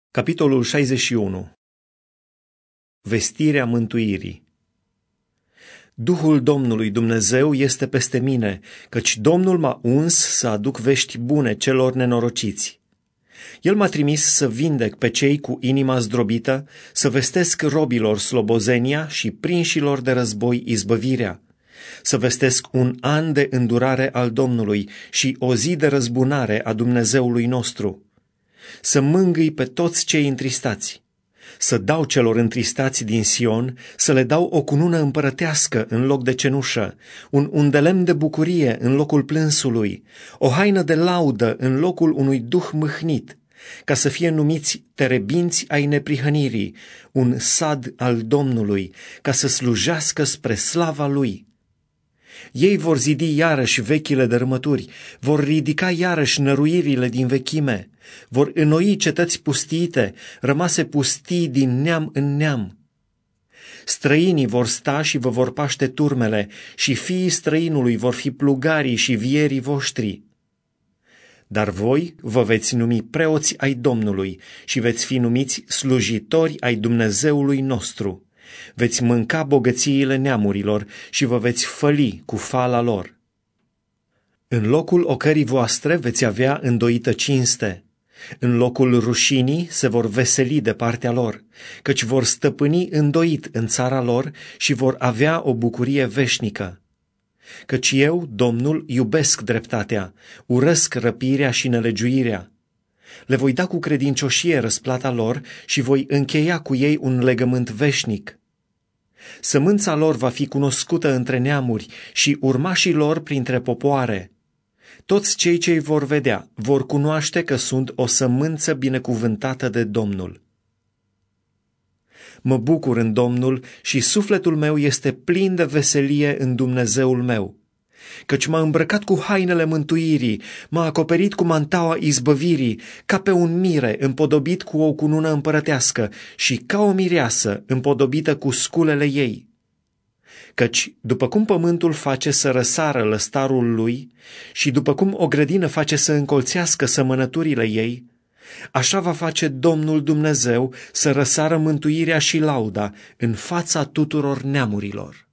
Capitolul 61. Vestirea mântuirii. Duhul Domnului Dumnezeu este peste mine, căci Domnul m-a uns să aduc vești bune celor nenorociți. El m-a trimis să vindec pe cei cu inima zdrobită, să vestesc robilor slobozenia și prinșilor de război izbăvirea, să vestesc un an de îndurare al Domnului și o zi de răzbunare a Dumnezeului nostru, să mângâi pe toți cei întristați, să dau celor întristați din Sion, să le dau o cunună împărătească în loc de cenușă, un undelemn de bucurie în locul plânsului, o haină de laudă în locul unui duh mâhnit, ca să fie numiți terebinți ai neprihănirii, un sad al Domnului, ca să slujească spre slava Lui. Ei vor zidi iarăși vechile dărâmături, vor ridica iarăși năruirile din vechime, vor înnoi cetăți pustiite, rămase pustii din neam în neam. Străinii vor sta și vă vor paște turmele, și fiii străinului vor fi plugarii și vierii voștri. Dar voi vă veți numi preoți ai Domnului și veți fi numiți slujitori ai Dumnezeului nostru. Veți mânca bogățiile neamurilor și vă veți făli cu fala lor. În locul ocării voastre veți avea îndoită cinste. În locul rușinii se vor veseli de partea lor, căci vor stăpâni îndoit în țara lor și vor avea o bucurie veșnică. Căci eu, Domnul, iubesc dreptatea, urăsc răpirea și nelegiuirea. Le voi da cu credincioșie răsplata lor și voi încheia cu ei un legământ veșnic. Sămânța lor va fi cunoscută între neamuri și urmașii lor printre popoare. Toți cei ce-i vor vedea vor cunoaște că sunt o sămânță binecuvântată de Domnul. Mă bucur în Domnul și sufletul meu este plin de veselie în Dumnezeul meu, căci m-a îmbrăcat cu hainele mântuirii, m-a acoperit cu mantaua izbăvirii, ca pe un mire împodobit cu o cunună împărătească și ca o mireasă împodobită cu sculele ei. Căci după cum pământul face să răsară lăstarul lui și după cum o grădină face să încolțească sămănăturile ei, așa va face Domnul Dumnezeu să răsară mântuirea și lauda în fața tuturor neamurilor.